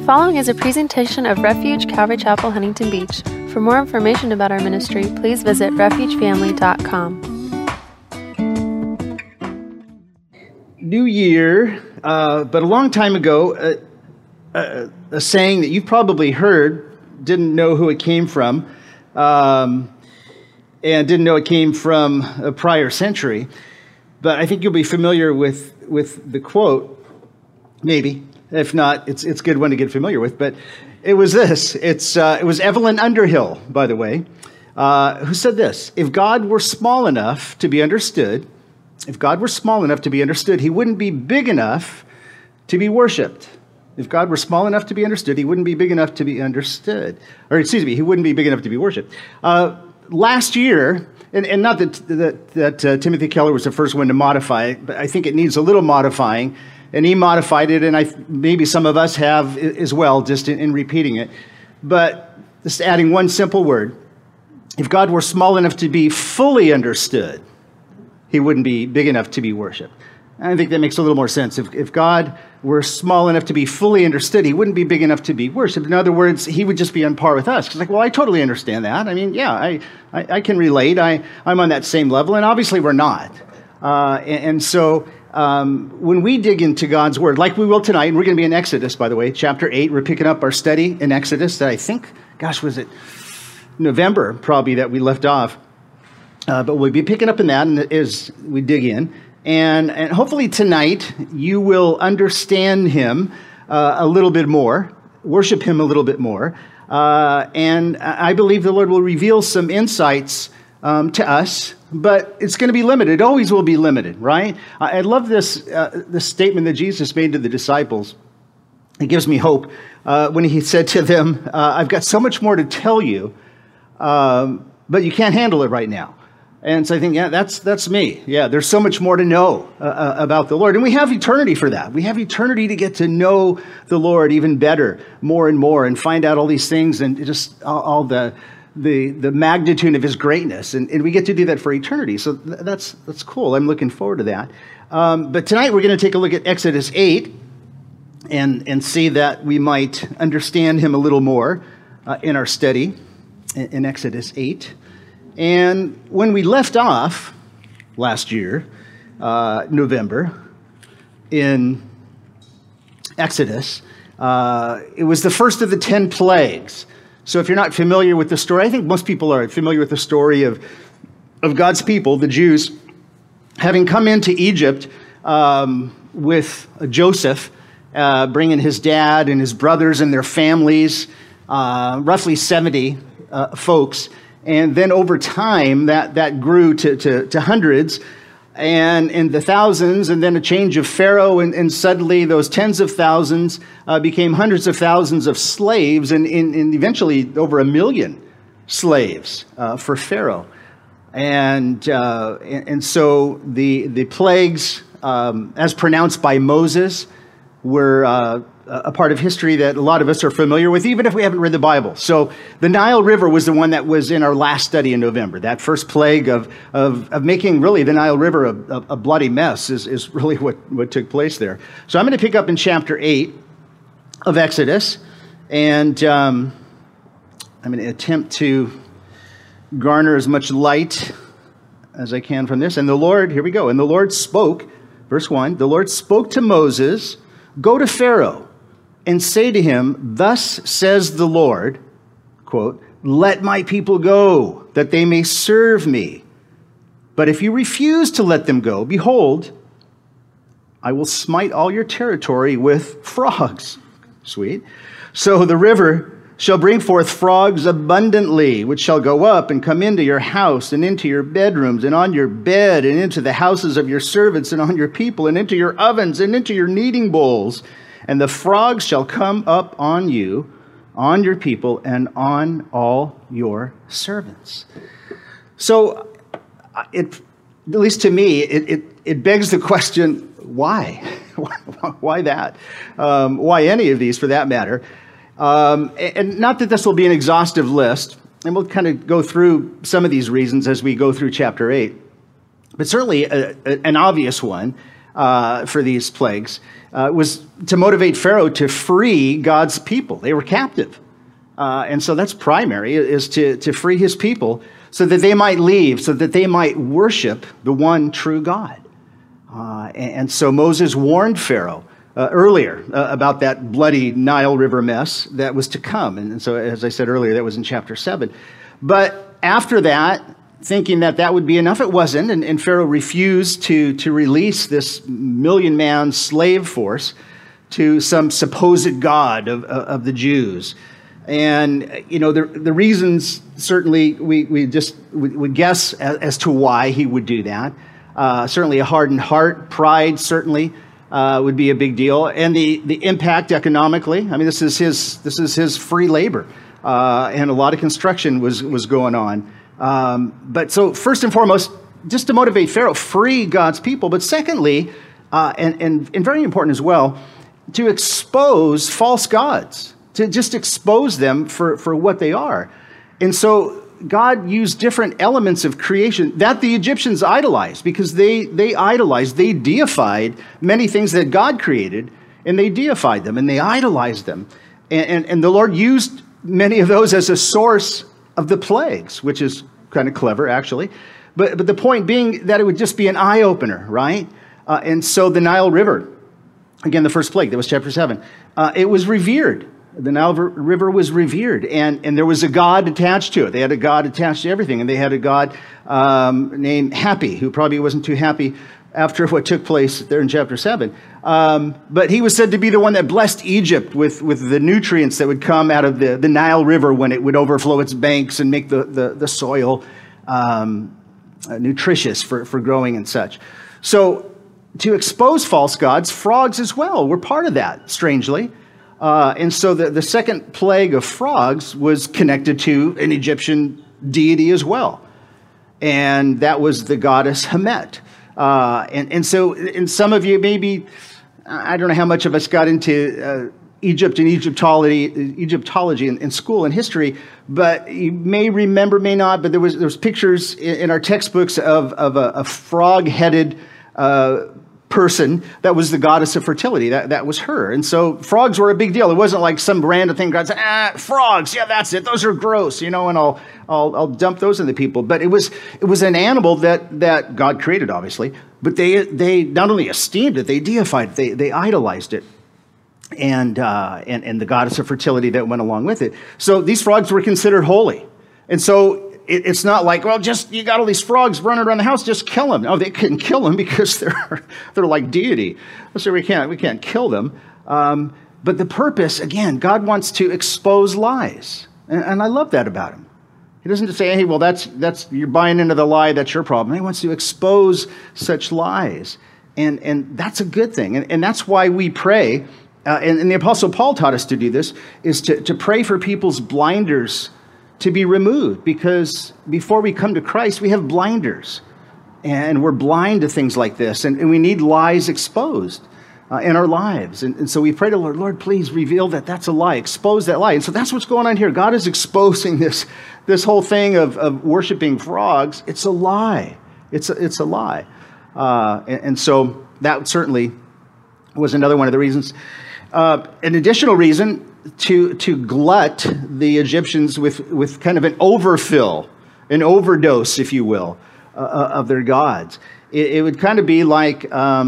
following is a presentation of Refuge Calvary Chapel, Huntington Beach. For more information about our ministry, please visit refugefamily.com. New Year, but a long time ago, a saying that you've probably heard, didn't know who it came from, and didn't know it came from a prior century. But I think you'll be familiar with the quote, maybe. If not, it's a good one to get familiar with. But it was this. It was Evelyn Underhill, by the way, who said this: if God were small enough to be understood, he wouldn't be big enough to be worshipped. If God were small enough to be understood, he wouldn't be big enough to be understood. Or excuse me, he wouldn't be big enough to be worshipped. Last year, and not that Timothy Keller was the first one to modify it, but I think it needs a little modifying. And he modified it, and maybe some of us have as well, just in repeating it. But just adding one simple word: if God were small enough to be fully understood, he wouldn't be big enough to be worshipped. I think that makes a little more sense. If God were small enough to be fully understood, he wouldn't be big enough to be worshipped. In other words, he would just be on par with us. It's like, well, I totally understand that. I mean, yeah, I can relate. I'm on that same level, and obviously we're not. So when we dig into God's word, like we will tonight, and we're going to be in Exodus, by the way, chapter 8. We're picking up our study in Exodus that I think, was it November probably that we left off. But we'll be picking up in that as we dig in. And hopefully tonight you will understand him a little bit more, worship him a little bit more. And I believe the Lord will reveal some insights to us, but it's going to be limited. It always will be limited, right? I love this statement that Jesus made to the disciples. It gives me hope when he said to them, I've got so much more to tell you, but you can't handle it right now. And so I think, yeah, that's me. Yeah, there's so much more to know about the Lord. And we have eternity for that. We have eternity to get to know the Lord even better, more and more, and find out all these things and just all the magnitude of his greatness. And we get to do that for eternity. So that's cool. I'm looking forward to that. But tonight we're going to take a look at Exodus 8 and see that we might understand him a little more in our study in Exodus 8. And when we left off last year, November, in Exodus, it was the first of the 10 plagues. So if you're not familiar with the story, I think most people are familiar with the story of God's people, the Jews, having come into Egypt with Joseph, bringing his dad and his brothers and their families, roughly 70 folks. And then over time, that grew to hundreds and in the thousands, and then a change of Pharaoh, and suddenly those tens of thousands became hundreds of thousands of slaves, and eventually over 1 million slaves for Pharaoh. And so the plagues, as pronounced by Moses, were a part of history that a lot of us are familiar with, even if we haven't read the Bible. So the Nile River was the one that was in our last study in November. That first plague of making really the Nile River a bloody mess is really what took place there. So I'm going to pick up in chapter 8 of Exodus, and I'm going to attempt to garner as much light as I can from this. And the Lord, here we go. And the Lord spoke, verse 1, the Lord spoke to Moses, "Go to Pharaoh and say to him, 'Thus says the Lord,'" quote, "'let my people go, that they may serve me. But if you refuse to let them go, behold, I will smite all your territory with frogs.'" Sweet. "So the river shall bring forth frogs abundantly, which shall go up and come into your house and into your bedrooms and on your bed and into the houses of your servants and on your people and into your ovens and into your kneading bowls. And the frogs shall come up on you, on your people, and on all your servants." So, at least to me, it begs the question, why? Why that? Why any of these, for that matter? And not that this will be an exhaustive list, and we'll kind of go through some of these reasons as we go through chapter 8, but certainly an obvious one for these plagues was to motivate Pharaoh to free God's people. They were captive. And so that's primary, is to free his people so that they might leave, so that they might worship the one true God. And so Moses warned Pharaoh earlier about that bloody Nile River mess that was to come. And so, as I said earlier, that was in chapter 7. But after that, thinking that that would be enough, it wasn't. And Pharaoh refused to release this million-man slave force to some supposed god of the Jews. And, you know, the reasons, certainly, we would guess as to why he would do that. Certainly a hardened heart, pride, certainly would be a big deal. And the impact economically, I mean, this is his free labor. And a lot of construction was going on. But so first and foremost, just to motivate Pharaoh, free God's people. But secondly, and very important as well, to expose false gods, to just expose them for what they are. And so God used different elements of creation that the Egyptians idolized, because they idolized, they deified many things that God created, and they deified them and they idolized them. And the Lord used many of those as a source of the plagues, which is kind of clever, actually. But the point being that it would just be an eye-opener, right? And so the Nile River, again, the first plague, that was chapter 7, it was revered. The Nile River was revered, and there was a god attached to it. They had a god attached to everything, and they had a god named Happy, who probably wasn't too happy after what took place there in chapter 7. But he was said to be the one that blessed Egypt with the nutrients that would come out of the Nile River when it would overflow its banks and make the soil nutritious for growing and such. So to expose false gods, frogs as well were part of that, strangely. And so the second plague of frogs was connected to an Egyptian deity as well. And that was the goddess Hamet. And so, and some of you maybe, I don't know how much of us got into Egypt and Egyptology in school and history, but you may remember, may not, but there was pictures in our textbooks of a frog-headed person that was the goddess of fertility. That was her. And so frogs were a big deal. It wasn't like some random thing. God said, frogs, yeah, that's it. Those are gross, you know, and I'll dump those on the people. But it was an animal that God created, obviously, but they not only esteemed it, they deified it, they idolized it. And the goddess of fertility that went along with it. So these frogs were considered holy. And so it's not like, well, just you got all these frogs running around the house, just kill them. No, they couldn't kill them because they're like deity. So we can't kill them. But the purpose, again, God wants to expose lies, and I love that about him. He doesn't just say, hey, well, that's you're buying into the lie, that's your problem. He wants to expose such lies, and that's a good thing, and that's why we pray. And the Apostle Paul taught us to do this, is to pray for people's blinders to be removed, because before we come to Christ, we have blinders, and we're blind to things like this, and we need lies exposed in our lives. And so we pray to the Lord, please reveal that that's a lie, expose that lie. And so that's what's going on here. God is exposing this whole thing of worshiping frogs. It's a lie. It's a lie. And so that certainly was another one of the reasons. An additional reason to glut the Egyptians with kind of an overfill, an overdose, if you will, of their gods. It would kind of be like,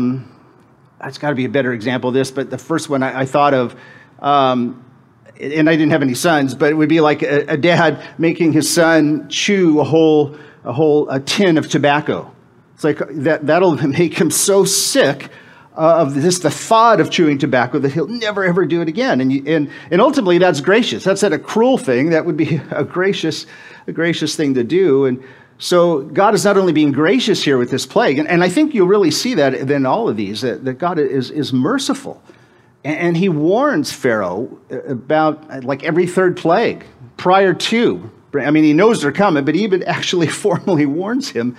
that's got to be a better example of this, but the first one I thought of, and I didn't have any sons, but it would be like a dad making his son chew a whole tin of tobacco. It's like that'll make him so sick of just the thought of chewing tobacco that he'll never ever do it again. And ultimately that's gracious. That's not a cruel thing. That would be a gracious thing to do. And so God is not only being gracious here with this plague, and I think you'll really see that in all of these, that God is merciful. And he warns Pharaoh about like every third plague prior to. I mean, he knows they're coming, but he even actually formally warns him.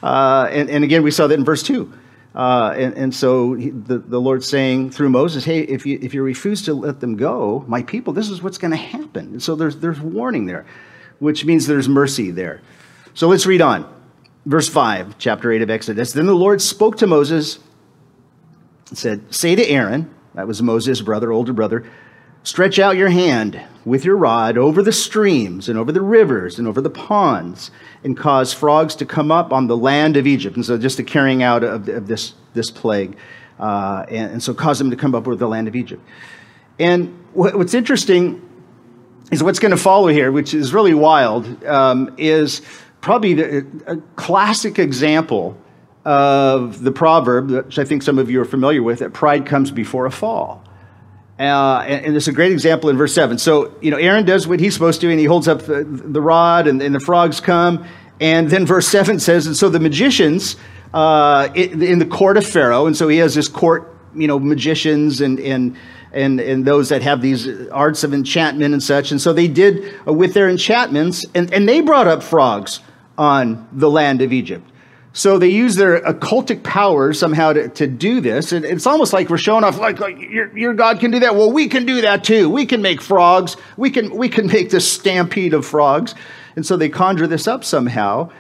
And again, we saw that in verse 2. And so the Lord's saying through Moses, hey, if you refuse to let them go, my people, this is what's going to happen. And so there's warning there, which means there's mercy there. So let's read on. Verse 5, chapter 8 of Exodus. Then the Lord spoke to Moses It said, say to Aaron, that was Moses' brother, older brother, stretch out your hand with your rod over the streams and over the rivers and over the ponds and cause frogs to come up on the land of Egypt. And so just the carrying out of this plague. And so cause them to come up over the land of Egypt. And what's interesting is what's going to follow here, which is really wild, is probably a classic example of the proverb, which I think some of you are familiar with, that pride comes before a fall. And there's a great example in verse 7. So, Aaron does what he's supposed to, and he holds up the rod, and the frogs come. And then verse 7 says, and so the magicians in the court of Pharaoh, and so he has this court, magicians and those that have these arts of enchantment and such. And so they did with their enchantments, and they brought up frogs on the land of Egypt. So they use their occultic powers somehow to do this. And it's almost like we're showing off, like your God can do that. Well, we can do that too. We can make frogs. We can make this stampede of frogs. And so they conjure this up somehow,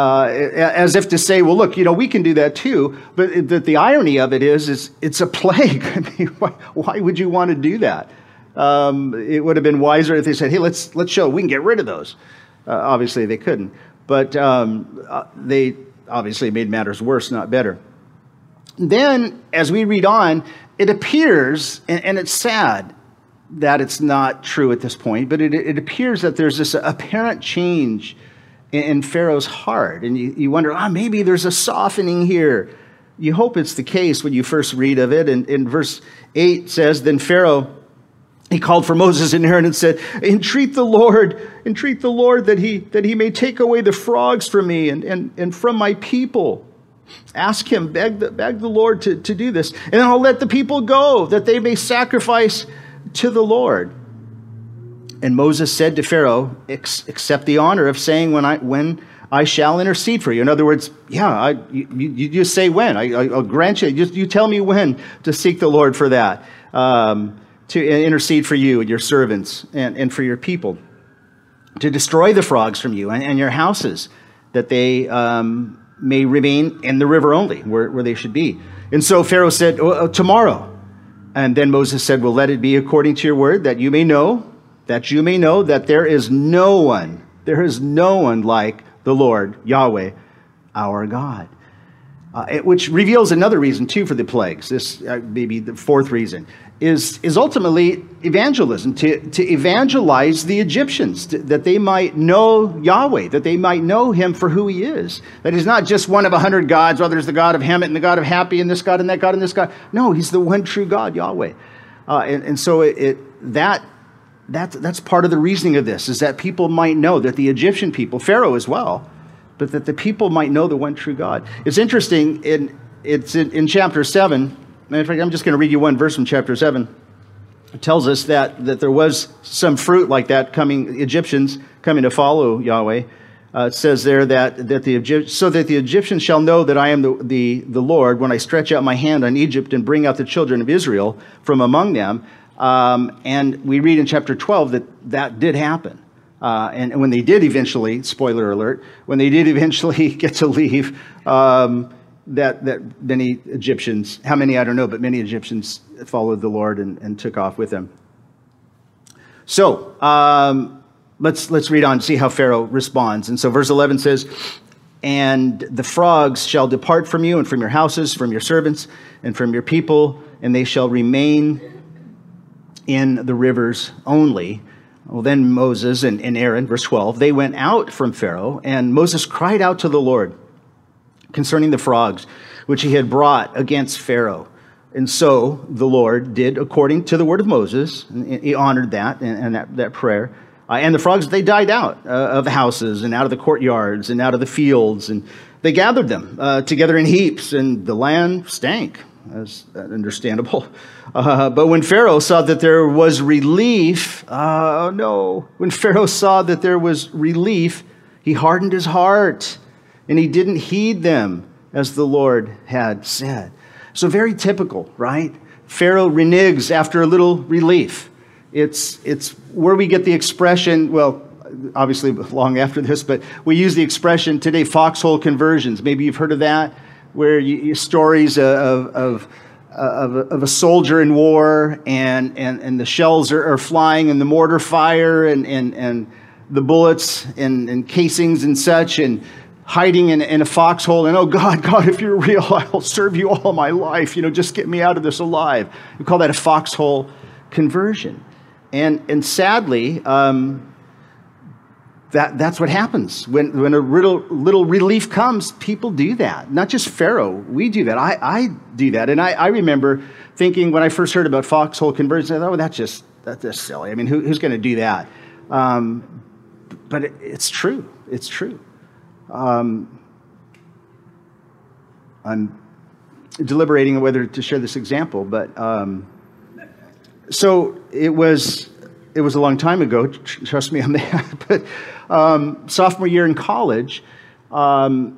as if to say, well, look, we can do that too. But the irony of it is it's a plague. I mean, why would you want to do that? It would have been wiser if they said, hey, let's show we can get rid of those. Obviously, they couldn't. But they obviously made matters worse, not better. Then, as we read on, it appears, and it's sad that it's not true at this point, but it appears that there's this apparent change in Pharaoh's heart. And you wonder, maybe there's a softening here. You hope it's the case when you first read of it. And in verse 8 says, then Pharaoh, he called for Moses and Aaron and said, entreat the Lord that he may take away the frogs from me and from my people. Ask him, beg the Lord to do this. And then I'll let the people go, that they may sacrifice to the Lord. And Moses said to Pharaoh, accept the honor of saying when I shall intercede for you. In other words, you just say when. I'll grant you. You tell me when to seek the Lord for that. To intercede for you and your servants and for your people, to destroy the frogs from you and your houses, that they may remain in the river only, where they should be. And so Pharaoh said, tomorrow. And then Moses said, well, let it be according to your word, that you may know that there is no one like the Lord, Yahweh, our God. Which reveals another reason, too, for the plagues. This maybe the fourth reason is ultimately evangelism, to evangelize the Egyptians, that they might know Yahweh, that they might know him for who he is. That he's not just one of 100 gods. Well, there's the God of Hemet and the God of Happy and this God and that God and this God. No, he's the one true God, Yahweh. And so that's part of the reasoning of this, is that people might know, that the Egyptian people, Pharaoh as well, but that the people might know the one true God. It's interesting, it's in chapter 7. Matter of fact, I'm just going to read you one verse from chapter 7. It tells us that there was some fruit like that Egyptians coming to follow Yahweh. It says there that the Egyptians shall know that I am the Lord when I stretch out my hand on Egypt and bring out the children of Israel from among them. And we read in chapter 12 that did happen. And when they did eventually, spoiler alert, when they did eventually get to leave, that many Egyptians, how many I don't know, but many Egyptians followed the Lord and took off with them. So let's read on and see how Pharaoh responds. And so verse 11 says, and the frogs shall depart from you and from your houses, from your servants and from your people, and they shall remain in the rivers only. Well, then Moses and Aaron, verse 12, they went out from Pharaoh, and Moses cried out to the Lord concerning the frogs, which he had brought against Pharaoh. And so the Lord did according to the word of Moses. And he honored that and that prayer. And the frogs, they died out of the houses and out of the courtyards and out of the fields. And they gathered them together in heaps, and the land stank. That's understandable. But when Pharaoh saw that there was relief, when Pharaoh saw that there was relief, he hardened his heart, and he didn't heed them as the Lord had said. So very typical, right? Pharaoh reneges after a little relief. It's where we get the expression, well, obviously long after this, but we use the expression today, foxhole conversions. Maybe you've heard of that, where stories of of a soldier in war, and the shells are flying, and the mortar fire, and the bullets and casings and such, and hiding in a foxhole, and oh God, if you're real, I'll serve you all my life. Just get me out of this alive. We call that a foxhole conversion. And sadly, that's what happens when a little relief comes. People do that. Not just Pharaoh. We do that. I do that. And I remember thinking when I first heard about foxhole conversion, oh, that's just silly. I mean, who's going to do that? But it's true. It's true. I'm deliberating on whether to share this example, but so it was a long time ago. Trust me on that. But sophomore year in college, I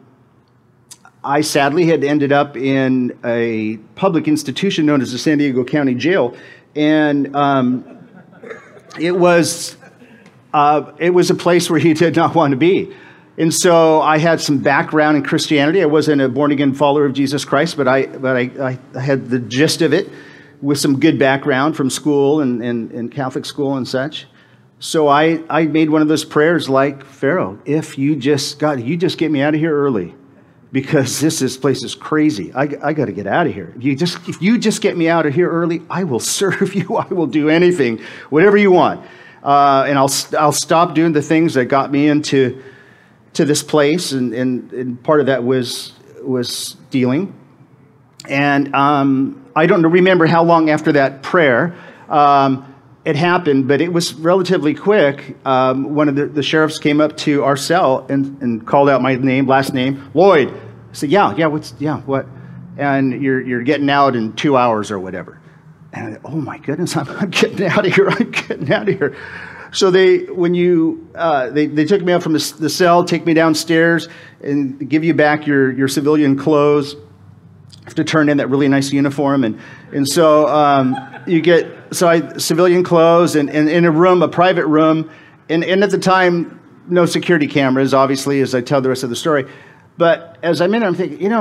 sadly had ended up in a public institution known as the San Diego County Jail, and it was a place where you did not want to be. And so I had some background in Christianity. I wasn't a born-again follower of Jesus Christ, but I had the gist of it with some good background from school and Catholic school and such. So I made one of those prayers like Pharaoh. If you just get me out of here early, because this place is crazy. I got to get out of here. If you just get me out of here early, I will serve you. I will do anything, whatever you want. And I'll stop doing the things that got me into this place, and part of that was stealing. And I don't remember how long after that prayer it happened, but it was relatively quick. One of the sheriffs came up to our cell and called out my last name, Lloyd. I said, what? And you're getting out in 2 hours or whatever. And I said, oh my goodness, I'm getting out of here. So they took me out from the cell, take me downstairs, and give you back your civilian clothes. You have to turn in that really nice uniform, and so you get civilian clothes and in a private room, and at the time no security cameras, obviously, as I tell the rest of the story. But as I'm in, I'm thinking,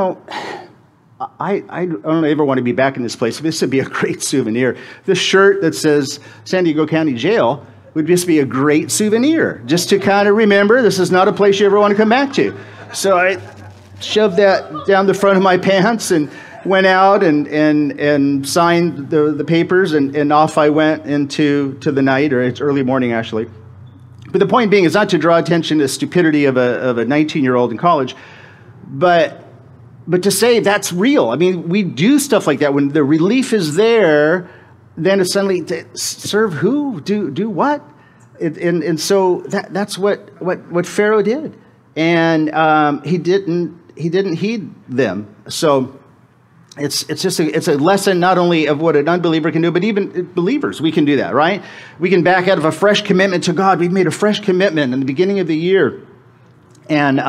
I don't ever want to be back in this place. This would be a great souvenir. This shirt that says San Diego County Jail would just be a great souvenir, just to kind of remember this is not a place you ever want to come back to. So I shoved that down the front of my pants and went out and signed the papers, and off I went into the night, or it's early morning actually. But the point being is not to draw attention to the stupidity of a 19-year-old in college, but to say that's real. I mean, we do stuff like that when the relief is there. Then it's suddenly serve who? Do what? And so that's what Pharaoh did, and he didn't heed them. So it's a lesson not only of what an unbeliever can do, but even believers, we can do that, right? We can back out of a fresh commitment to God. We've made a fresh commitment in the beginning of the year, and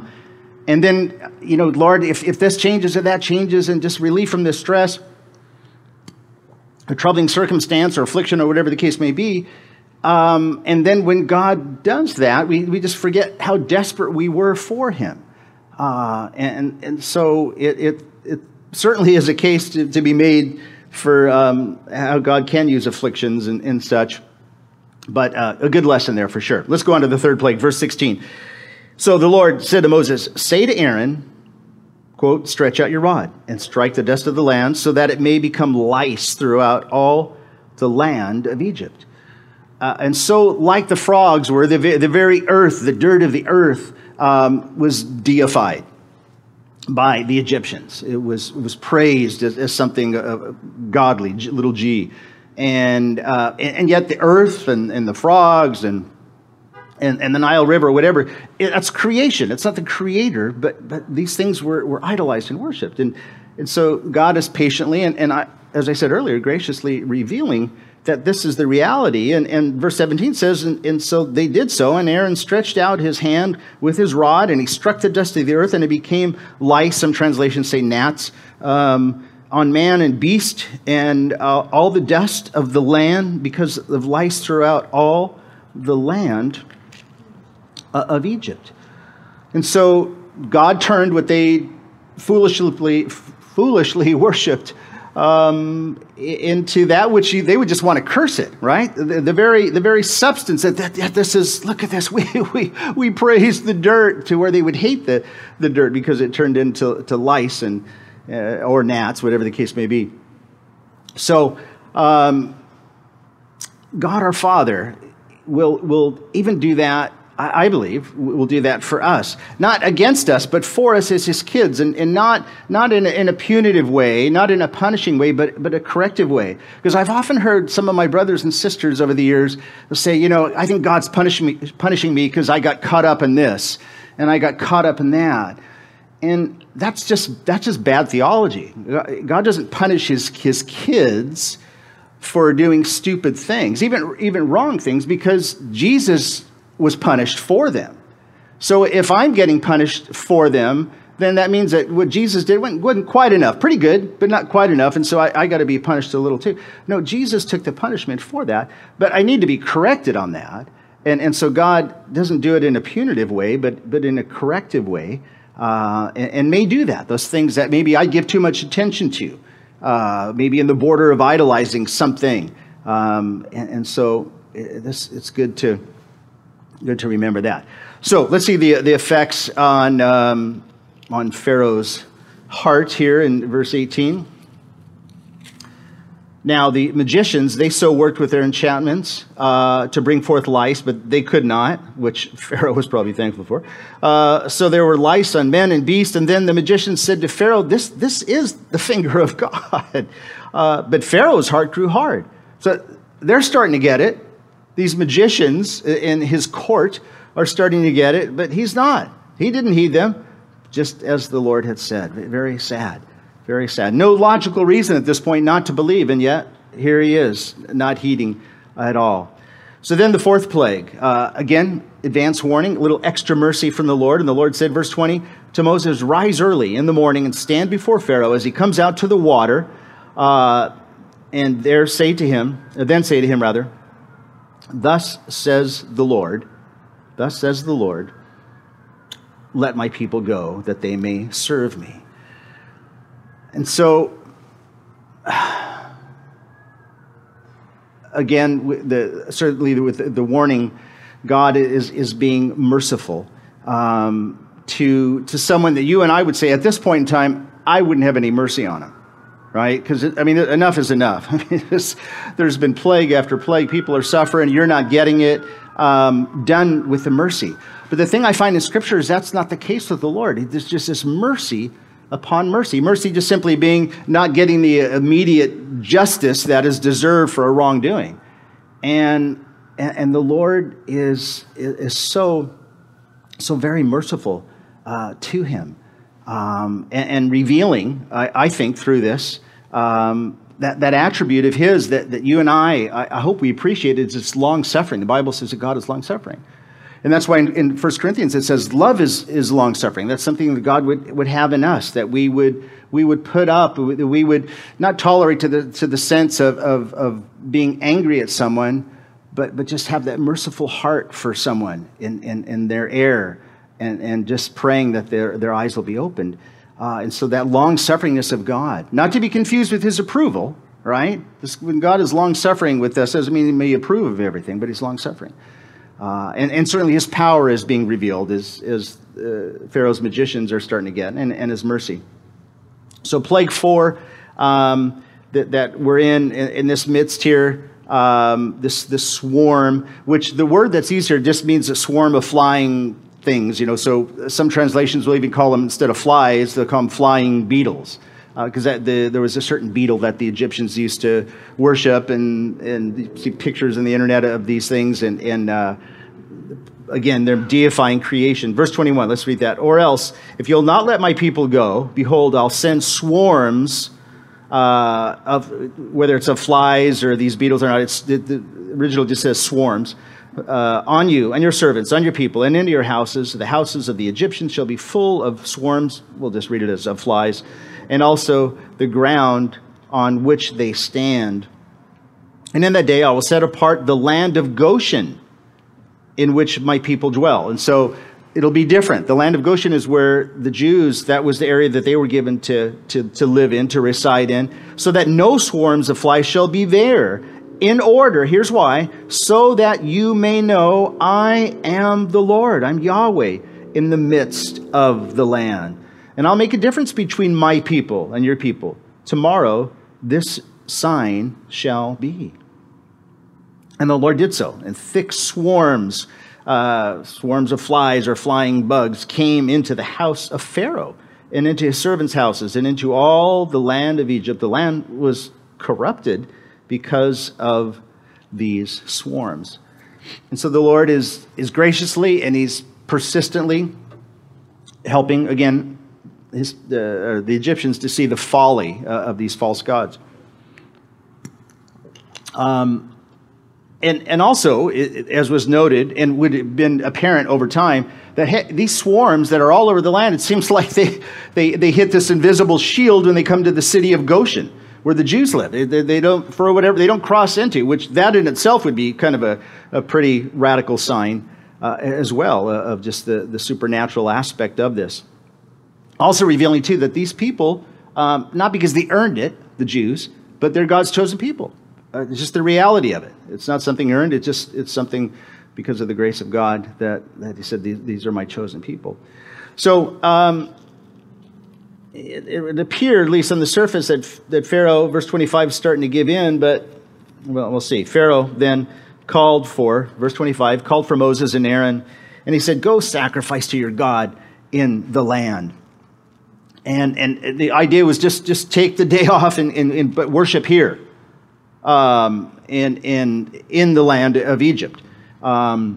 then Lord, if this changes or that changes, and just relief from this stress, a troubling circumstance or affliction or whatever the case may be. And then when God does that, we just forget how desperate we were for him. And so it certainly is a case to be made for how God can use afflictions and such. But a good lesson there for sure. Let's go on to the third plague, verse 16. So the Lord said to Moses, say to Aaron, quote, stretch out your rod and strike the dust of the land so that it may become lice throughout all the land of Egypt. And so like the frogs were, the very earth, the dirt of the earth was deified by the Egyptians. It was praised as something godly, little g. And yet the earth and the frogs and the Nile River, whatever, that's creation. It's not the creator, but these things were idolized and worshipped. And so God is patiently and as I said earlier, graciously revealing that this is the reality. And verse 17 says, and so they did so, and Aaron stretched out his hand with his rod, and he struck the dust of the earth, and it became lice. Some translations say gnats, on man and beast, and all the dust of the land, because of lice throughout all the land of Egypt. And so God turned what they foolishly worshipped into that which they would just want to curse it, right? The very substance that this is, look at this, we praise the dirt, to where they would hate the dirt because it turned into lice and or gnats, whatever the case may be. So God our Father will even do that. I believe will do that for us, not against us, but for us as his kids, and not in a punitive way, not in a punishing way, but a corrective way. Because I've often heard some of my brothers and sisters over the years say, I think God's punishing me because I got caught up in this, and I got caught up in that. And that's just bad theology. God doesn't punish his kids for doing stupid things, even wrong things, because Jesus was punished for them. So if I'm getting punished for them, then that means that what Jesus did wasn't quite enough. Pretty good, but not quite enough. And so I got to be punished a little too. No, Jesus took the punishment for that, but I need to be corrected on that. And so God doesn't do it in a punitive way, but in a corrective way, and may do that. Those things that maybe I give too much attention to, maybe in the border of idolizing something. And so it's good to remember that. So let's see the effects on Pharaoh's heart here in verse 18. Now the magicians, they so worked with their enchantments to bring forth lice, but they could not, which Pharaoh was probably thankful for. So there were lice on men and beasts, and then the magicians said to Pharaoh, this is the finger of God. But Pharaoh's heart grew hard. So they're starting to get it. These magicians in his court are starting to get it, but he's not. He didn't heed them, just as the Lord had said. Very sad, very sad. No logical reason at this point not to believe, and yet here he is, not heeding at all. So then the fourth plague, again, advance warning, a little extra mercy from the Lord. And the Lord said, verse 20, to Moses, rise early in the morning and stand before Pharaoh as he comes out to the water, and then say to him, thus says the Lord, let my people go, that they may serve me. And so, again, certainly with the warning, God is being merciful to someone that you and I would say at this point in time, I wouldn't have any mercy on him. Right? Because, enough is enough. There's been plague after plague. People are suffering. You're not getting it done with the mercy. But the thing I find in Scripture is that's not the case with the Lord. There's just this mercy upon mercy. Mercy just simply being not getting the immediate justice that is deserved for a wrongdoing. And the Lord is so very merciful to him. And revealing, I think, through this, that attribute of his that you and I hope we appreciate, is its long-suffering. The Bible says that God is long-suffering. And that's why in 1 Corinthians it says love is long-suffering. That's something that God would have in us, that we would put up, we would not tolerate to the sense of being angry at someone, but just have that merciful heart for someone in their error, and just praying that their eyes will be opened. And so that long-sufferingness of God, not to be confused with his approval, right? When God is long-suffering with us, doesn't mean he may approve of everything, but he's long-suffering. And certainly his power is being revealed as Pharaoh's magicians are starting to get, and his mercy. So plague 4 that we're in this midst here, this swarm, which the word that's easier just means a swarm of flying things, so some translations will even call them, instead of flies, they'll call them flying beetles, because there was a certain beetle that the Egyptians used to worship, and you see pictures on the internet of these things, and again, they're deifying creation. Verse 21, let's read that. Or else, if you'll not let my people go, behold, I'll send swarms of, whether it's of flies or these beetles or not, the original just says swarms, on you and your servants, on your people, and into your houses. The houses of the Egyptians shall be full of swarms. We'll just read it as of flies. And also the ground on which they stand. And in that day I will set apart the land of Goshen, in which my people dwell. And so it'll be different. The land of Goshen is where the Jews, that was the area that they were given to live in, to reside in, so that no swarms of flies shall be there. In order, here's why, so that you may know I am the Lord, I'm Yahweh, in the midst of the land. And I'll make a difference between my people and your people. Tomorrow, this sign shall be. And the Lord did so. And thick swarms of flies or flying bugs came into the house of Pharaoh and into his servants' houses and into all the land of Egypt. The land was corrupted because of these swarms. And so the Lord is graciously and he's persistently helping, again, the Egyptians to see the folly of these false gods. And also, as was noted and would have been apparent over time, that these swarms that are all over the land, it seems like they hit this invisible shield when they come to the city of Goshen, where the Jews live. They don't, for whatever, they don't cross into, which that in itself would be kind of a pretty radical sign as well of just the supernatural aspect of this. Also revealing, too, that these people, not because they earned it, the Jews, but they're God's chosen people. It's just the reality of it. It's not something earned. It's something because of the grace of God that he said, these are my chosen people. So it appeared, at least on the surface, that Pharaoh, verse 25, is starting to give in, but well, we'll see. Pharaoh then called for, verse 25, called for Moses and Aaron, and he said, go sacrifice to your God in the land. And the idea was just take the day off and worship here. In the land of Egypt, and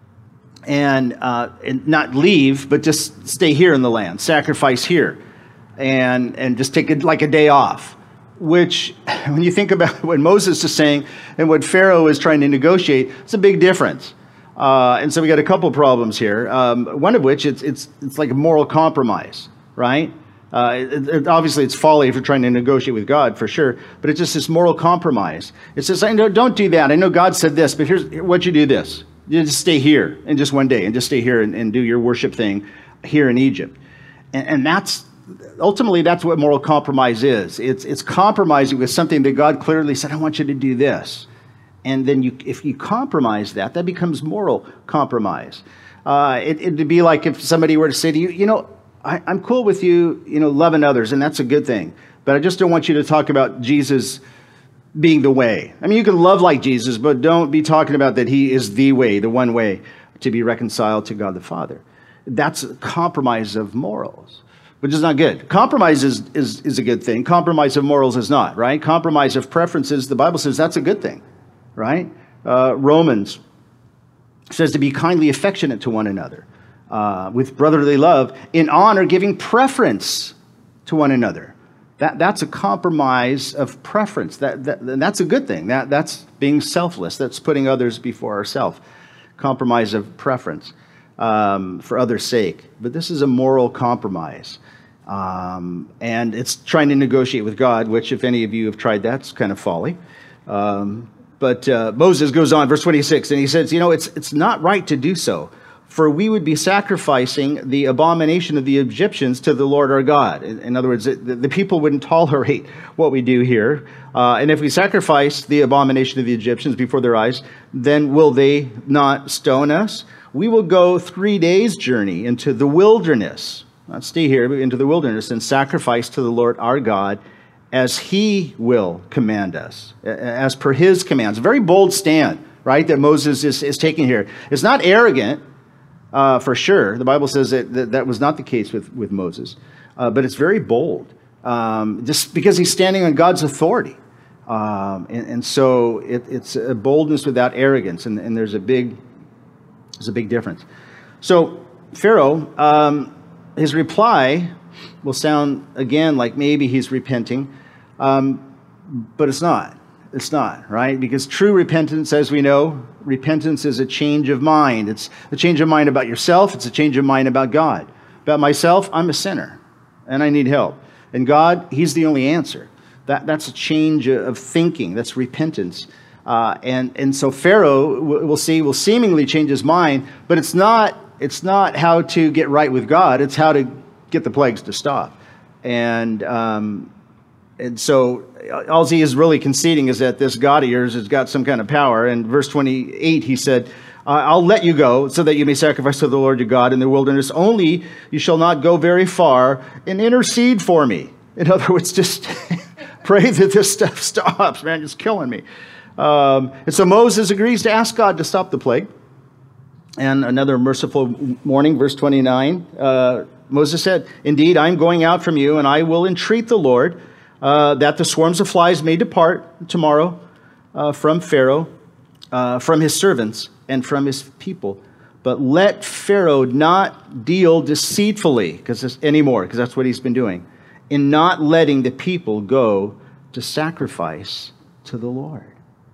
not leave, but just stay here in the land, sacrifice here, and just take it like a day off. Which, when you think about what Moses is saying and what Pharaoh is trying to negotiate, it's a big difference. And so we got a couple problems here. One of which it's like a moral compromise, right? Obviously, it's folly if you're trying to negotiate with God, for sure. But it's just this moral compromise. It says, I know, don't do that. I know God said this, but here's what you do this. You just stay here in just one day and just stay here and do your worship thing here in Egypt. And that's, ultimately, that's what moral compromise is. It's compromising with something that God clearly said, I want you to do this. And then if you compromise that becomes moral compromise. It'd be like if somebody were to say to you, you know, I'm cool with you, loving others, and that's a good thing. But I just don't want you to talk about Jesus being the way. I mean, you can love like Jesus, but don't be talking about that he is the way, the one way to be reconciled to God the Father. That's a compromise of morals, which is not good. Compromise is a good thing. Compromise of morals is not, right? Compromise of preferences, the Bible says that's a good thing, right? Romans says to be kindly affectionate to one another. With brotherly love, in honor, giving preference to one another. That's a compromise of preference. That's a good thing. That's being selfless. That's putting others before ourselves. Compromise of preference for others' sake. But this is a moral compromise. And it's trying to negotiate with God, which if any of you have tried that, it's kind of folly. But Moses goes on, verse 26, and he says, it's not right to do so. For we would be sacrificing the abomination of the Egyptians to the Lord our God. In other words, the people wouldn't tolerate what we do here. And if we sacrifice the abomination of the Egyptians before their eyes, then will they not stone us? We will go 3 days' journey into the wilderness. Not stay here, but into the wilderness and sacrifice to the Lord our God as he will command us, as per his commands. A very bold stand, right, that Moses is taking here. It's not arrogant. For sure. The Bible says that was not the case with Moses. But it's very bold. Just because he's standing on God's authority. And so it's a boldness without arrogance. And there's a big difference. So Pharaoh, his reply will sound, again, like maybe he's repenting. But it's not. It's not, right? Because true repentance, as we know, repentance is a change of mind. It's a change of mind about yourself. It's a change of mind about God. About myself, I'm a sinner, and I need help. And God, he's the only answer. That's a change of thinking. That's repentance. And so Pharaoh, we'll see, will seemingly change his mind, but it's not It's not how to get right with God. It's how to get the plagues to stop. And so all he is really conceding is that this God of yours has got some kind of power. And verse 28, he said, I'll let you go so that you may sacrifice to the Lord your God in the wilderness. Only you shall not go very far and intercede for me. In other words, just pray that this stuff stops, man. It's killing me. And so Moses agrees to ask God to stop the plague. And another merciful warning, verse 29, Moses said, indeed, I'm going out from you, and I will entreat the Lord that the swarms of flies may depart tomorrow from Pharaoh, from his servants, and from his people. But let Pharaoh not deal deceitfully anymore, because that's what he's been doing, in not letting the people go to sacrifice to the Lord.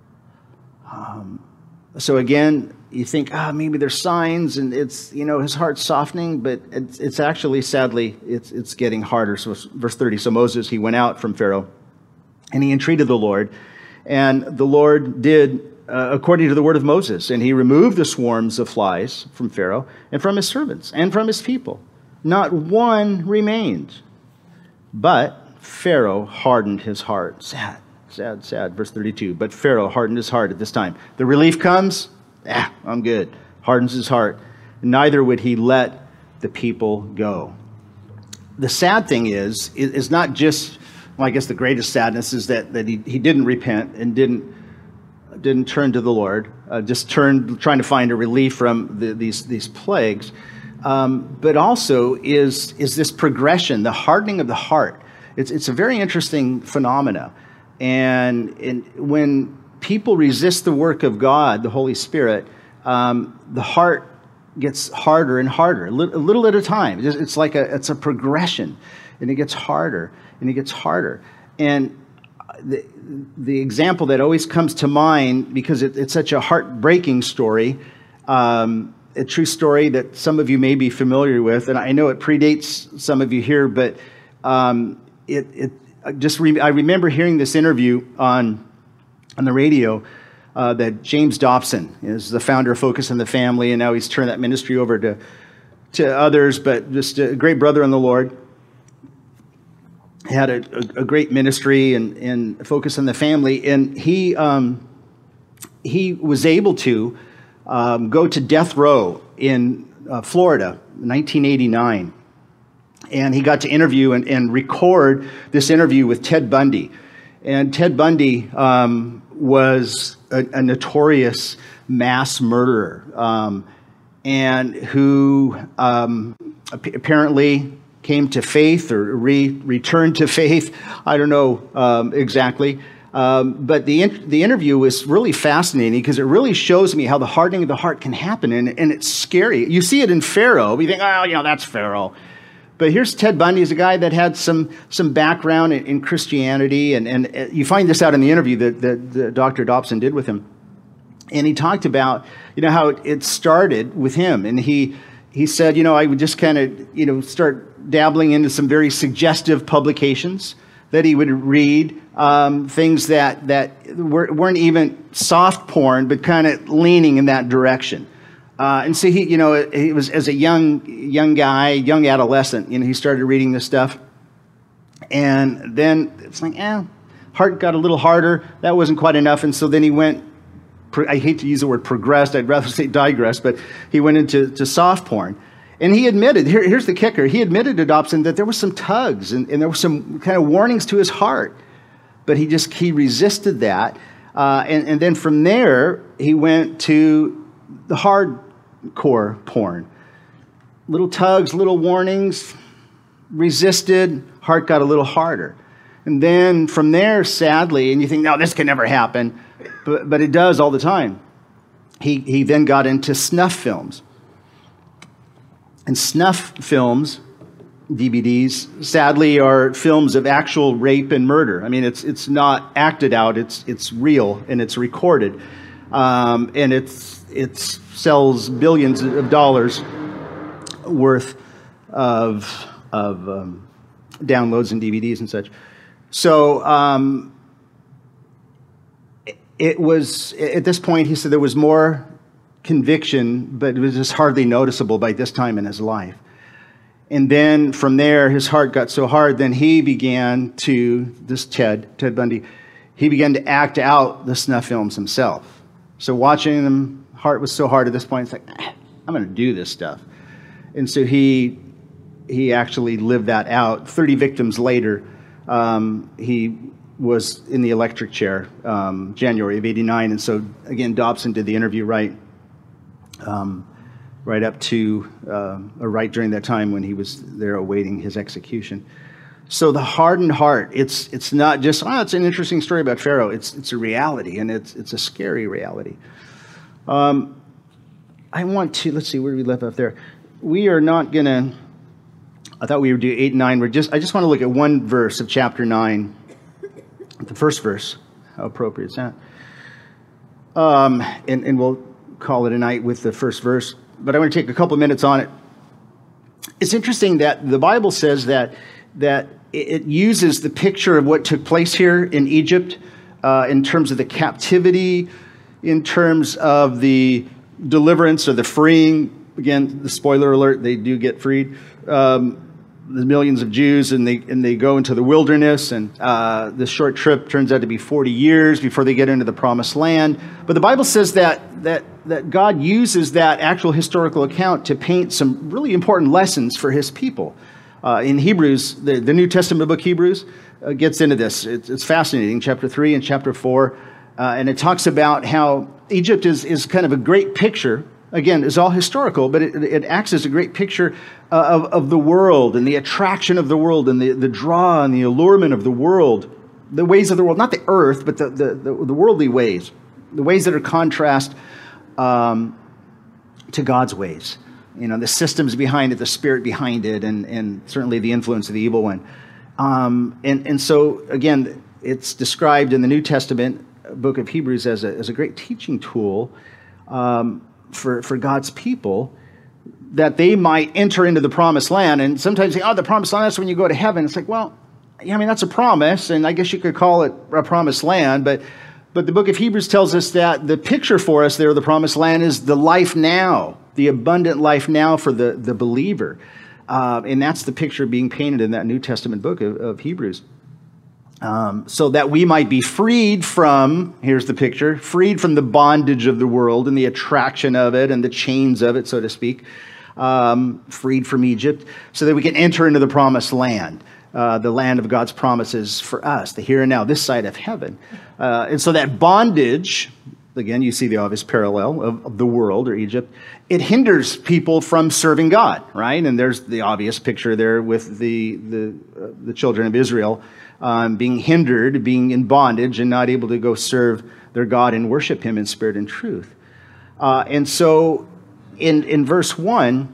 So again, you think, maybe there's signs, and it's, his heart's softening, but it's actually, sadly, it's getting harder. So verse 30, so Moses, he went out from Pharaoh, and he entreated the Lord, and the Lord did according to the word of Moses, and he removed the swarms of flies from Pharaoh and from his servants and from his people. Not one remained, but Pharaoh hardened his heart. Sad, sad, sad. Verse 32, but Pharaoh hardened his heart at this time. The relief comes, I'm good. Hardens his heart. Neither would he let the people go. The sad thing is not just, I guess the greatest sadness is that he didn't repent and didn't turn to the Lord, just trying to find a relief from these plagues. But also is this progression, the hardening of the heart. It's a very interesting phenomena. And when people resist the work of God, the Holy Spirit, the heart gets harder and harder, a little at a time. It's like it's a progression, and it gets harder and it gets harder. And the example that always comes to mind, because it's such a heartbreaking story, a true story that some of you may be familiar with, and I know it predates some of you here, but I remember hearing this interview on the radio that James Dobson is the founder of Focus on the Family, and now he's turned that ministry over to others, but just a great brother in the Lord. He had a great ministry and Focus on the Family, and he was able to go to death row in Florida, 1989, and he got to interview and record this interview with Ted Bundy. And Ted Bundy was a notorious mass murderer, and who apparently came to faith or returned to faith. I don't know exactly. But the interview was really fascinating because it really shows me how the hardening of the heart can happen. And it's scary. You see it in Pharaoh. You think, that's Pharaoh. But here's Ted Bundy. He's a guy that had some background in Christianity. And you find this out in the interview that Dr. Dobson did with him. And he talked about, how it started with him. And he said, I would just kind of, start dabbling into some very suggestive publications that he would read, things that weren't even soft porn, but kind of leaning in that direction. And so he was, as a young guy, young adolescent, he started reading this stuff. And then it's like, heart got a little harder. That wasn't quite enough. And so then he went, I hate to use the word progressed, I'd rather say digressed, but he went into soft porn. And he admitted, here's the kicker, he admitted to Dobson that there were some tugs and there were some kind of warnings to his heart. But he resisted that. And then from there, he went to the hardcore porn. Little tugs, little warnings, resisted, heart got a little harder. And then from there, sadly, and you think, no, this can never happen, but it does all the time. He then got into snuff films. And snuff films, DVDs, sadly, are films of actual rape and murder. I mean, it's not acted out; it's real and it's recorded, and it sells billions of dollars worth of downloads and DVDs and such. So it was at this point. He said there was more conviction, but it was just hardly noticeable by this time in his life. And then from there, his heart got so hard, then he began to, Ted Bundy, he began to act out the snuff films himself. So watching them, heart was so hard at this point, it's like, I'm going to do this stuff. And so he actually lived that out. 30 victims later, he was in the electric chair, January of '89. And so, again, Dobson did the interview right up to, or right during that time when he was there awaiting his execution. So the hardened heart, it's not just, it's an interesting story about Pharaoh. It's a reality, and it's a scary reality. I want to, let's see, where did we left off there? We are not going to, I thought we would do 8 and 9. I just want to look at one verse of chapter 9, the first verse. How appropriate is that? And we'll call it a night with the first verse. But I want to take a couple of minutes on it. It's interesting that the Bible says that it uses the picture of what took place here in Egypt in terms of the captivity, in terms of the deliverance or the freeing. Again, the spoiler alert, they do get freed. The millions of Jews, and they go into the wilderness, and this short trip turns out to be 40 years before they get into the promised land. But the Bible says that God uses that actual historical account to paint some really important lessons for his people. In Hebrews, the New Testament book Hebrews gets into this. It's fascinating, chapter 3 and chapter 4. And it talks about how Egypt is kind of a great picture. Again, it's all historical, but it acts as a great picture of the world and the attraction of the world and the draw and the allurement of the world, the ways of the world, not the earth, but the worldly ways, the ways that are contrast to God's ways. You know, the systems behind it, the spirit behind it, and certainly the influence of the evil one. And so, again, it's described in the New Testament book of Hebrews as a great teaching tool for God's people, that they might enter into the promised land. And sometimes they say, the promised land, that's when you go to heaven. It's like, well, yeah, I mean, that's a promise, and I guess you could call it a promised land, but the book of Hebrews tells us that the picture for us there, the promised land, is the life now, the abundant life now for the believer. And that's the picture being painted in that New Testament book of Hebrews. So that we might be freed from, here's the picture, freed from the bondage of the world and the attraction of it and the chains of it, so to speak, freed from Egypt, so that we can enter into the promised land, the land of God's promises for us, the here and now, this side of heaven. And so that bondage, again, you see the obvious parallel of the world or Egypt, it hinders people from serving God, right? And there's the obvious picture there with the children of Israel being hindered, being in bondage, and not able to go serve their God and worship him in spirit and truth. And so in verse 1,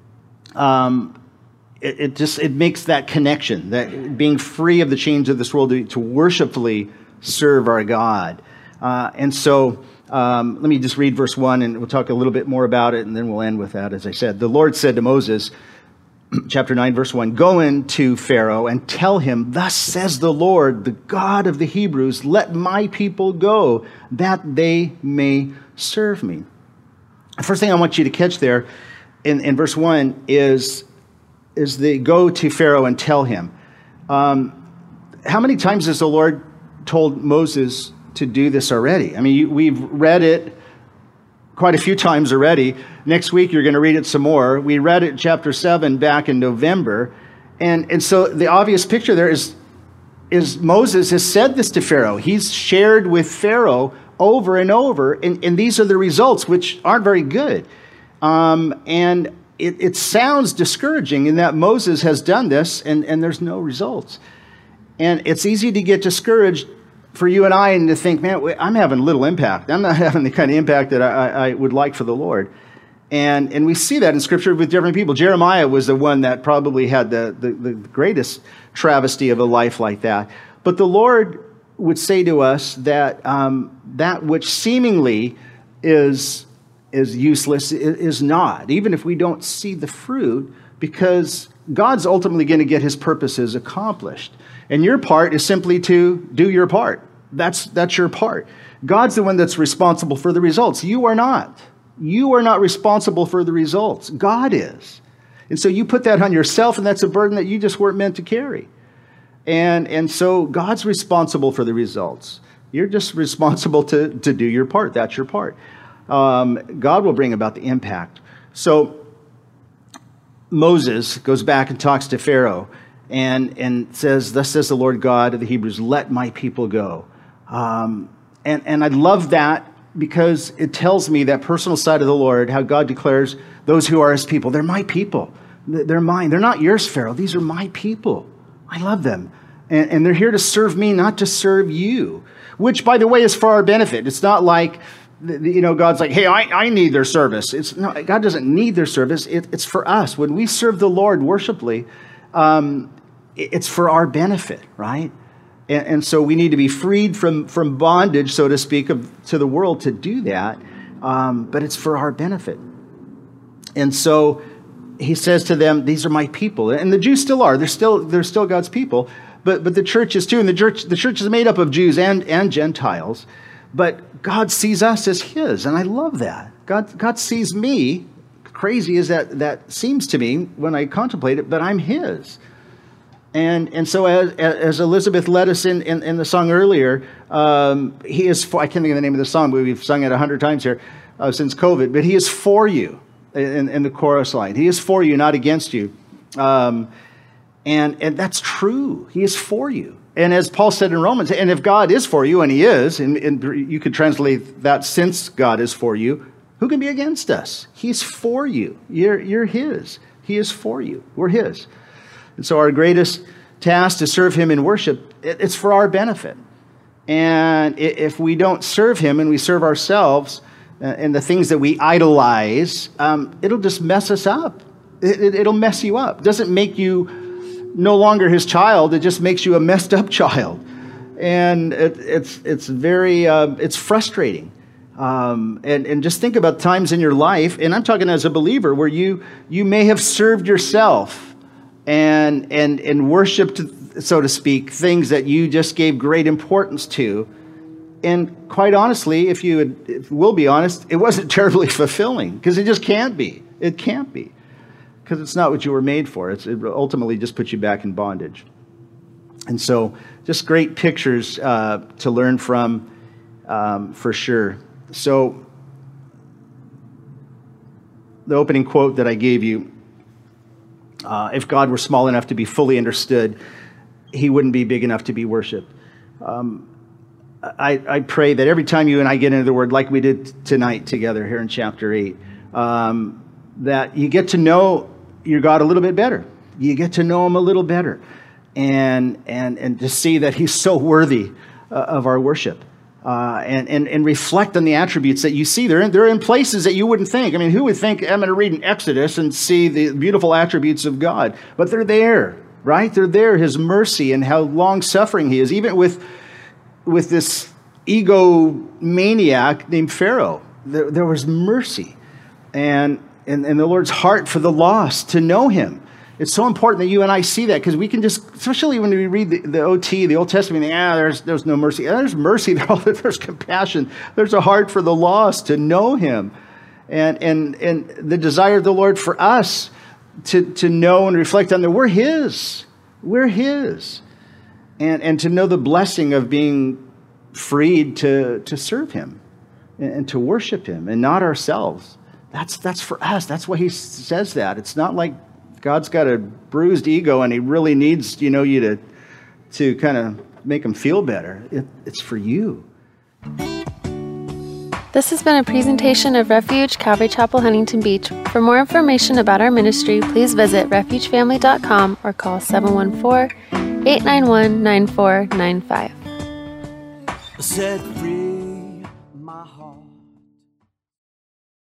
it makes that connection, that being free of the chains of this world to worshipfully serve our God. And so let me just read verse 1, and we'll talk a little bit more about it, and then we'll end with that. As I said, the Lord said to Moses, chapter 9, verse 1, "Go into Pharaoh and tell him, thus says the Lord, the God of the Hebrews, let my people go, that they may serve me." The first thing I want you to catch there in verse 1 is the go to Pharaoh and tell him. How many times has the Lord told Moses to do this already? I mean, we've read it quite a few times already. Next week, you're going to read it some more. We read it chapter 7 back in November. And so the obvious picture there is Moses has said this to Pharaoh. He's shared with Pharaoh over and over. And these are the results, which aren't very good. And it sounds discouraging in that Moses has done this and there's no results. And it's easy to get discouraged for you and I, and to think, man, I'm having little impact. I'm not having the kind of impact that I would like for the Lord. And we see that in Scripture with different people. Jeremiah was the one that probably had the greatest travesty of a life like that. But the Lord would say to us that that which seemingly is useless is not, even if we don't see the fruit, because God's ultimately going to get his purposes accomplished. And your part is simply to do your part. That's your part. God's the one that's responsible for the results. You are not. You are not responsible for the results. God is. And so you put that on yourself, and that's a burden that you just weren't meant to carry. And so God's responsible for the results. You're just responsible to do your part. That's your part. God will bring about the impact. So Moses goes back and talks to Pharaoh and says, "Thus says the Lord God of the Hebrews, let my people go." And I love that because it tells me that personal side of the Lord, how God declares those who are his people. They're my people. They're mine. They're not yours, Pharaoh. These are my people. I love them. And they're here to serve me, not to serve you. Which, by the way, is for our benefit. It's not like, God's like, hey, I need their service. No, God doesn't need their service. It's for us. When we serve the Lord worshipfully, it's for our benefit, right? And so we need to be freed from bondage, so to speak, to the world to do that. But it's for our benefit. And so he says to them, these are my people. And the Jews still are. They're still God's people. But the church is too. And the church is made up of Jews and Gentiles. But God sees us as his. And I love that. God sees me, crazy as that seems to me when I contemplate it, but I'm his. And so as Elizabeth led us in the song earlier, he is for, I can't think of the name of the song, but we've sung it 100 times here since COVID, but he is for you in the chorus line. He is for you, not against you. And that's true. He is for you. And as Paul said in Romans, and if God is for you, and he is, and you could translate that, since God is for you, who can be against us? He's for you. You're his. He is for you. We're his. And so our greatest task to serve him in worship, it's for our benefit. And if we don't serve him and we serve ourselves and the things that we idolize, it'll just mess us up. It'll mess you up. It doesn't make you no longer his child. It just makes you a messed up child. And it's very, it's frustrating. And just think about times in your life, and I'm talking as a believer, where you may have served yourself and worshipped, so to speak, things that you just gave great importance to. And quite honestly, if we'll be honest, it wasn't terribly fulfilling, because it just can't be. It can't be, because it's not what you were made for. It ultimately just puts you back in bondage. And so just great pictures to learn from, for sure. So the opening quote that I gave you, if God were small enough to be fully understood, he wouldn't be big enough to be worshiped. I pray that every time you and I get into the Word, like we did tonight together here in chapter 8, that you get to know your God a little bit better. You get to know him a little better, and to see that he's so worthy of our worship. And reflect on the attributes that you see. They're in places that you wouldn't think. I mean, who would think I'm going to read in Exodus and see the beautiful attributes of God? But they're there, right? They're there, his mercy and how long-suffering he is, even with this egomaniac named Pharaoh. There was mercy and the Lord's heart for the lost to know him. It's so important that you and I see that, because we can just, especially when we read the OT, the Old Testament, there's no mercy. There's mercy, there's compassion. There's a heart for the lost to know him. And the desire of the Lord for us to know and reflect on that we're his. We're his. And to know the blessing of being freed to serve him and to worship him and not ourselves. That's for us. That's why he says that. It's not like God's got a bruised ego and he really needs, you to kind of make him feel better. It's for you. This has been a presentation of Refuge Calvary Chapel, Huntington Beach. For more information about our ministry, please visit refugefamily.com or call 714-891-9495. Set free my heart.